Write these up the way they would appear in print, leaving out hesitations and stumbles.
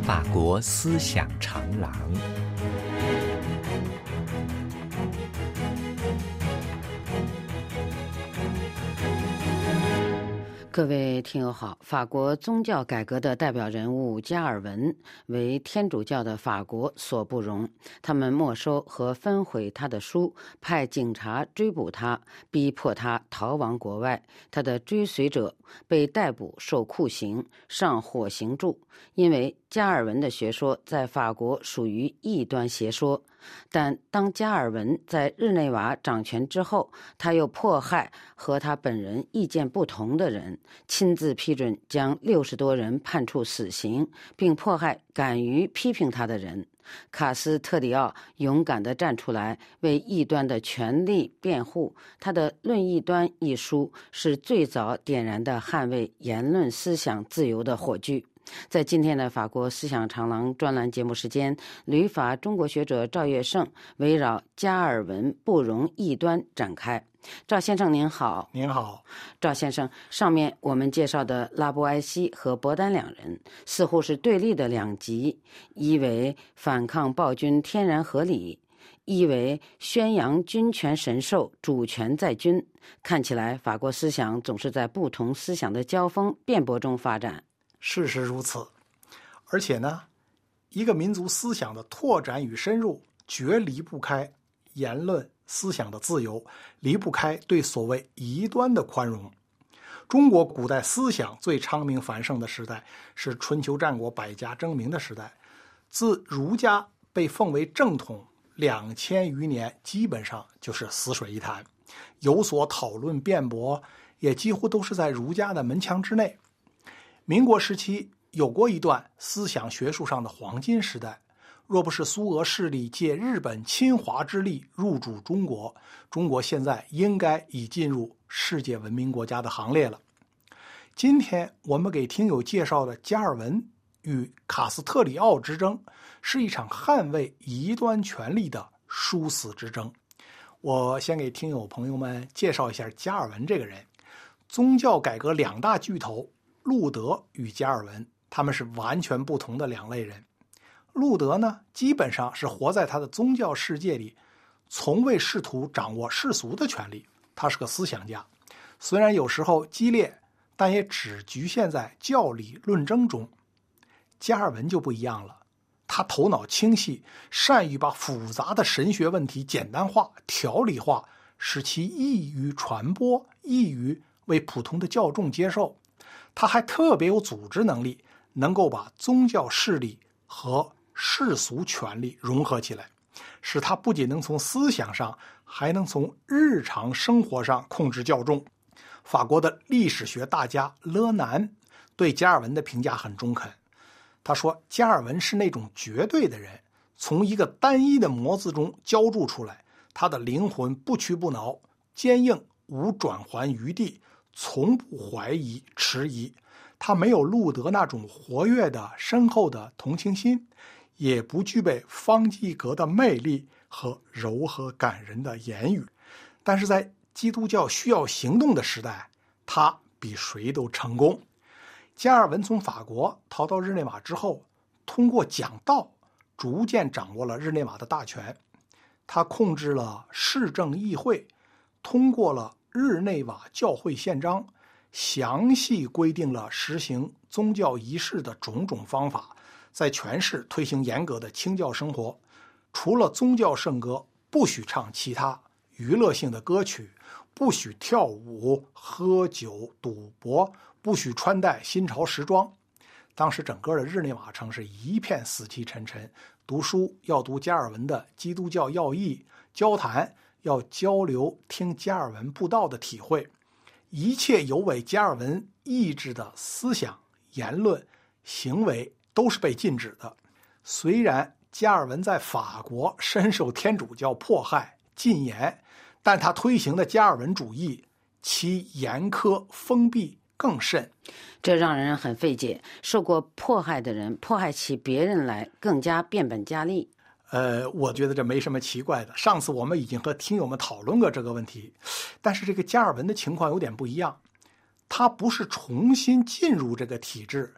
法国思想长廊。 各位听友好，法国宗教改革的代表人物加尔文为天主教的法国所不容，他们没收和焚毁他的书，派警察追捕他，逼迫他逃亡国外。他的追随者被逮捕受酷刑，上火刑柱，因为加尔文的学说在法国属于异端邪说。但当加尔文在日内瓦掌权之后，他又迫害和他本人意见不同的人，亲自批准将60多人判处死刑，并迫害敢于批评他的人。卡斯特里奥勇敢地站出来为异端的权利辩护，他的《论异端》一书是最早点燃的捍卫言论思想自由的火炬。在今天的法国思想长廊专栏节目时间，旅法中国学者赵月胜围绕加尔文不容异端展开。赵先生您好。 您好。 赵先生，上面我们介绍的拉布埃西和伯丹两人似乎是对立的两极，一为反抗暴君天然合理，一为宣扬君权神授，主权在君。看起来法国思想总是在不同思想的交锋辩驳中发展。 事实如此，而且呢，一个民族思想的拓展与深入，绝离不开言论思想的自由，离不开对所谓异端的宽容。中国古代思想最昌明繁盛的时代是春秋战国百家争鸣的时代，自儒家被奉为正统2000余年，基本上就是死水一潭，有所讨论辩驳也几乎都是在儒家的门墙之内。民国时期有过一段思想学术上的黄金时代，若不是苏俄势力借日本侵华之力入主中国，中国现在应该已进入世界文明国家的行列了。今天我们给听友介绍的加尔文与卡斯特里奥之争，是一场捍卫异端权利的殊死之争。我先给听友朋友们介绍一下加尔文这个人。宗教改革两大巨头路德与加尔文，他们是完全不同的两类人。路德呢，基本上是活在他的宗教世界里，从未试图掌握世俗的权利。他是个思想家，虽然有时候激烈，但也只局限在教理论争中。加尔文就不一样了，他头脑清晰，善于把复杂的神学问题简单化、条理化，使其易于传播，易于为普通的教众接受。他还特别有组织能力，能够把宗教势力和世俗权力融合起来，使他不仅能从思想上，还能从日常生活上控制教众。法国的历史学大家勒南对加尔文的评价很中肯，他说加尔文是那种绝对的人，从一个单一的模子中浇铸出来，他的灵魂不屈不挠，坚硬，无转圜余地，从不怀疑迟疑。他没有路德那种活跃的深厚的同情心，也不具备方济各的魅力和柔和感人的言语，但是在基督教需要行动的时代，他比谁都成功。加尔文从法国逃到日内瓦之后，通过讲道逐渐掌握了日内瓦的大权。他控制了市政议会，通过了日内瓦教会宪章，详细规定了实行宗教仪式的种种方法，在全市推行严格的清教生活。除了宗教圣歌，不许唱其他娱乐性的歌曲，不许跳舞、喝酒、赌博，不许穿戴新潮时装。当时整个的日内瓦城是一片死气沉沉，读书要读加尔文的《基督教要义》，交谈要交流听加尔文布道的体会。一切有违加尔文意志的思想、言论、行为都是被禁止的。虽然加尔文在法国深受天主教迫害、禁言，但他推行的加尔文主义，其严苛封闭更甚。 这让人很费解，受过迫害的人迫害起别人来，更加变本加厉。 我觉得这没什么奇怪的。上次我们已经和听友们讨论过这个问题，但是这个加尔文的情况有点不一样。他不是重新进入这个体制，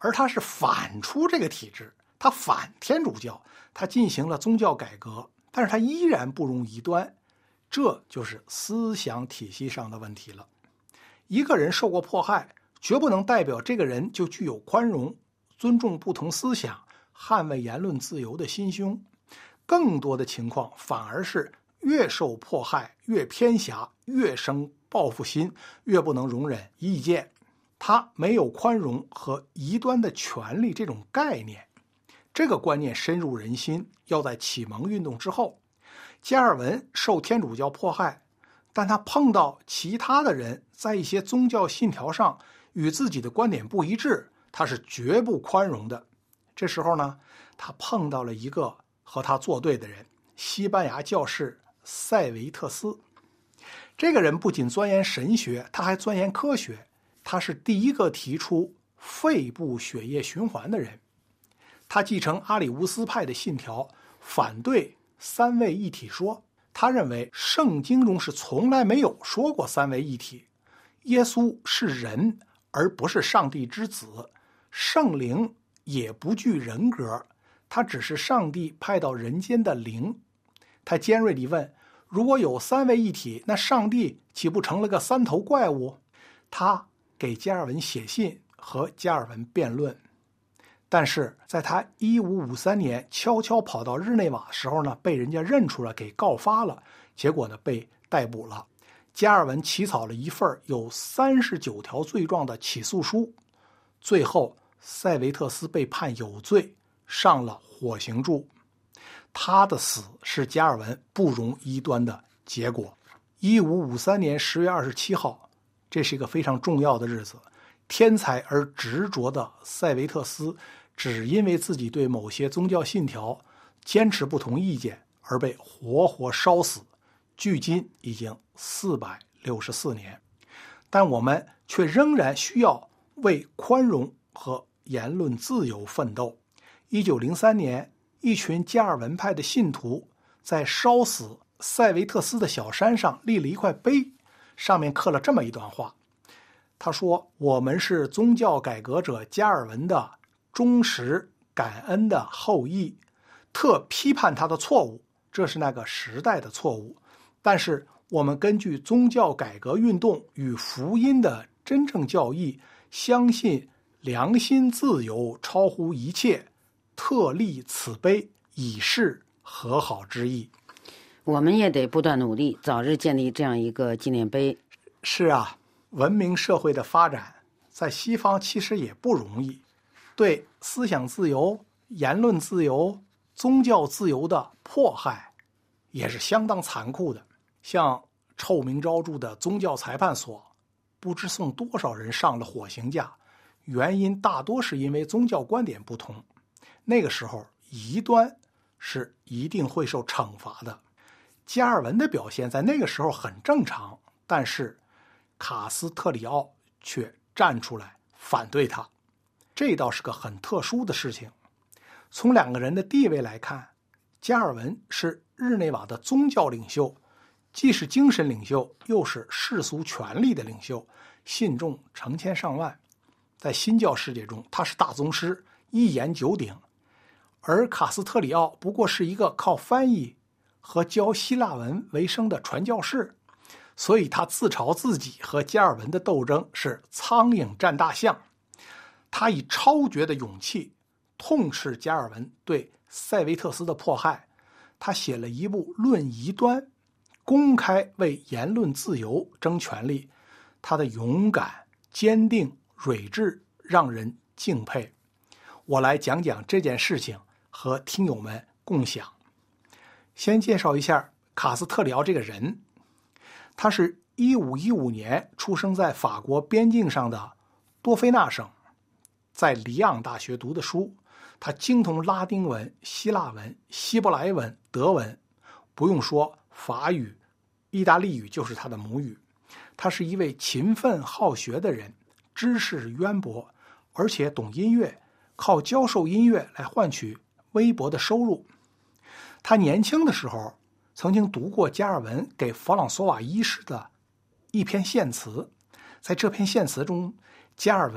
而他是反出这个体制，他反天主教，他进行了宗教改革，但是他依然不容异端，这就是思想体系上的问题了。一个人受过迫害，绝不能代表这个人就具有宽容、尊重不同思想、捍卫言论自由的心胸。更多的情况反而是越受迫害越偏狭，越生报复心，越不能容忍意见。他没有宽容和异端的权利这种概念，这个观念深入人心，要在启蒙运动之后。加尔文受天主教迫害，但他碰到其他的人在一些宗教信条上与自己的观点不一致，他是绝不宽容的。这时候呢，他碰到了一个和他作对的人，西班牙教士塞维特斯。这个人不仅钻研神学，他还钻研科学。他是第一个提出肺部血液循环的人。他继承阿里乌斯派的信条，反对三位一体说。他认为圣经中是从来没有说过三位一体，耶稣是人而不是上帝之子，圣灵也不具人格，他只是上帝派到人间的灵。他尖锐地问，如果有三位一体，那上帝岂不成了个三头怪物？他给加尔文写信和加尔文辩论，但是在他1553年悄悄跑到日内瓦的时候呢，被人家认出来给告发了，结果呢被逮捕了。加尔文起草了一份有39条罪状的起诉书，最后塞维特斯被判有罪，上了火刑柱。他的死是加尔文不容异端的结果。1553年10月27号，这是一个非常重要的日子。天才而执着的塞维特斯，只因为自己对某些宗教信条坚持不同意见而被活活烧死，距今已经464年。但我们却仍然需要为宽容和言论自由奋斗。1903年，一群加尔文派的信徒在烧死塞维特斯的小山上立了一块碑，上面刻了这么一段话。他说，我们是宗教改革者加尔文的忠实感恩的后裔，特批判他的错误，这是那个时代的错误，但是我们根据宗教改革运动与福音的真正教义，相信良心自由超乎一切，特立此碑以示和好之意。 我们也得不断努力，早日建立这样一个纪念碑。 是啊，文明社会的发展在西方其实也不容易，对思想自由、言论自由、宗教自由的迫害也是相当残酷的。像臭名昭著的宗教裁判所，不知送多少人上了火刑架，原因大多是因为宗教观点不同。那个时候异端是一定会受惩罚的。加尔文的表现在那个时候很正常，但是卡斯特里奥却站出来反对他，这倒是个很特殊的事情。从两个人的地位来看，加尔文是日内瓦的宗教领袖，既是精神领袖，又是世俗权力的领袖，信众成千上万。在新教世界中，他是大宗师，一言九鼎。而卡斯特里奥不过是一个靠翻译和教希腊文为生的传教士，所以他自嘲自己和加尔文的斗争是苍蝇战大象。他以超绝的勇气痛斥加尔文对塞维特斯的迫害，他写了一部《论异端》，公开为言论自由争权利。他的勇敢、坚定、睿智让人敬佩。我来讲讲这件事情，和听友们共享。先介绍一下卡斯特里奥这个人，他是1515年出生在法国边境上的多菲纳省，在里昂大学读的书。他精通拉丁文、希腊文、希伯来文、德文，不用说法语、意大利语就是他的母语。他是一位勤奋好学的人，知识渊博，而且懂音乐，靠教授音乐来换取微薄的收入。他年轻的时候曾经读过加尔文给弗朗索瓦一世的一篇献词，在这篇献词中，加尔文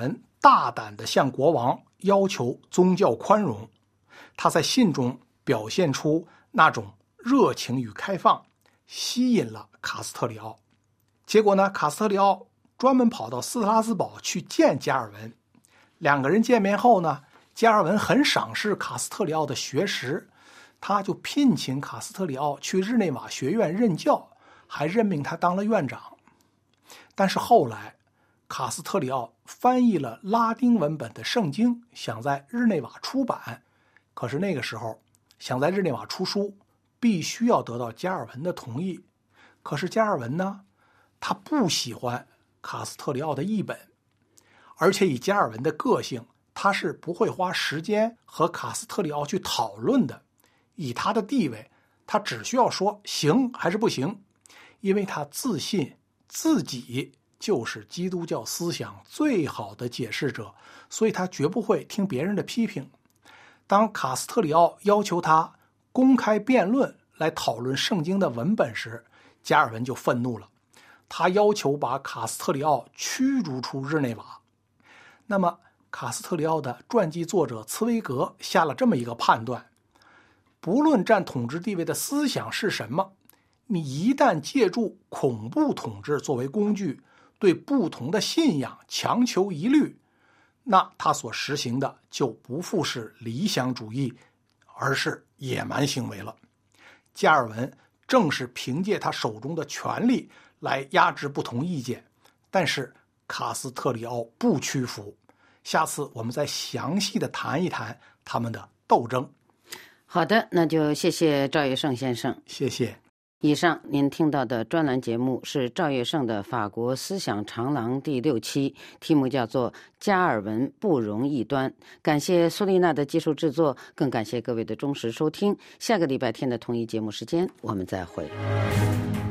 大胆地向国王要求宗教宽容。他在信中表现出那种热情与开放，吸引了卡斯特里奥。结果呢，卡斯特里奥专门跑到斯特拉斯堡去见加尔文。两个人见面后呢，加尔文很赏识卡斯特里奥的学识，他就聘请卡斯特里奥去日内瓦学院任教，还任命他当了院长。但是后来卡斯特里奥翻译了拉丁文本的圣经，想在日内瓦出版。可是那个时候想在日内瓦出书，必须要得到加尔文的同意。可是加尔文呢，他不喜欢卡斯特里奥的译本，而且以加尔文的个性，他是不会花时间和卡斯特里奥去讨论的。以他的地位，他只需要说行还是不行，因为他自信自己就是基督教思想最好的解释者，所以他绝不会听别人的批评。当卡斯特里奥要求他公开辩论来讨论圣经的文本时，加尔文就愤怒了，他要求把卡斯特里奥驱逐出日内瓦。那么卡斯特里奥的传记作者茨威格下了这么一个判断：不论占统治地位的思想是什么，你一旦借助恐怖统治作为工具，对不同的信仰强求一律，那他所实行的就不复是理想主义，而是野蛮行为了。加尔文正是凭借他手中的权力来压制不同意见，但是卡斯特里奥不屈服。下次我们再详细的谈一谈他们的斗争。 好的，那就谢谢赵月胜先生。 谢谢。 以上您听到的专栏节目是赵月胜的法国思想长廊第6期，题目叫做《加尔文不容异端》。感谢苏丽娜的技术制作，更感谢各位的忠实收听。下个礼拜天的同一节目时间，我们再会。